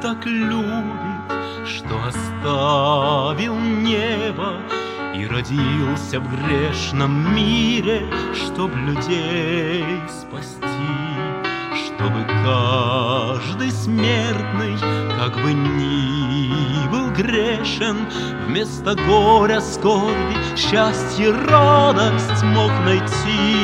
так любит, что оставил небо и родился в грешном мире, чтоб людей спасти, чтобы каждый смертный, как бы ни был грешен, вместо горя, скорби, счастье, радость мог найти.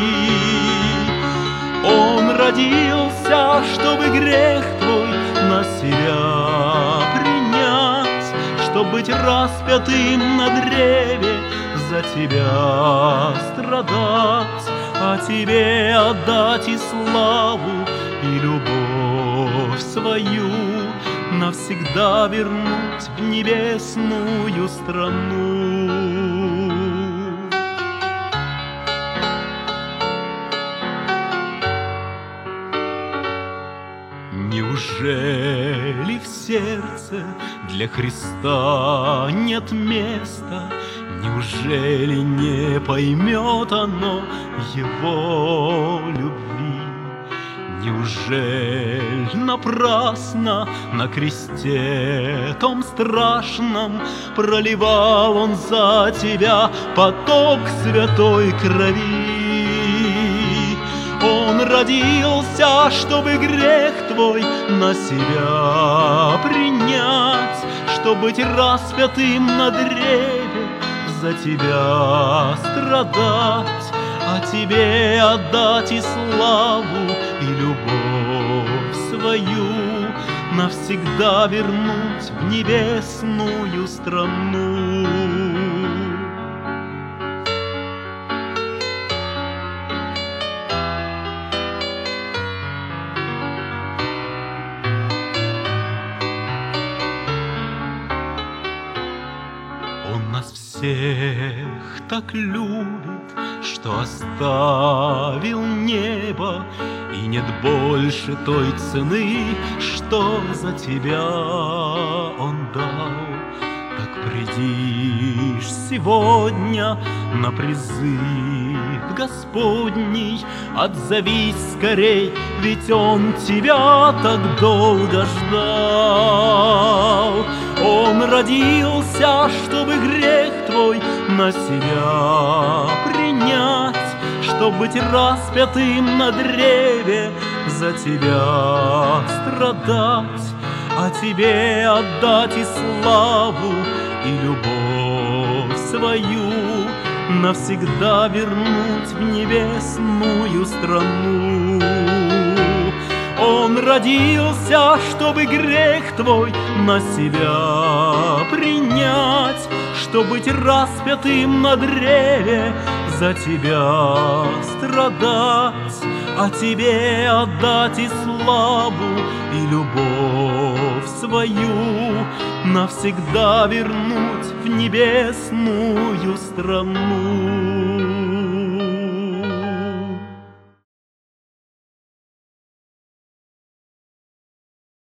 Он родился, чтобы грех твой на себя принять, чтоб быть распятым на древе, за тебя страдать, а тебе отдать и славу, и любовь свою, навсегда вернуть в небесную страну. Неужели в сердце для Христа нет места? Неужели не поймет оно Его любви? Неужели напрасно на кресте том страшном проливал Он за тебя поток святой крови? Он родился, чтобы грех твой на себя принять, чтобы быть распятым на древе, за тебя страдать, а тебе отдать и славу, и любовь свою, навсегда вернуть в небесную страну. Он нас всех так любит, что оставил небо, и нет больше той цены, что за тебя Он дал. Так придишь сегодня на призыв Господний, отзовись скорей, ведь Он тебя так долго ждал. Он родился, чтобы грех твой на себя принять, чтоб быть распятым на древе, за тебя страдать, а тебе отдать и славу, и любовь свою, навсегда вернуть в небесную страну. Он родился, чтобы грех твой на себя принять, чтоб быть распятым на древе, за тебя страдать, а тебе отдать и славу, и любовь свою, навсегда вернуть в небесную страну.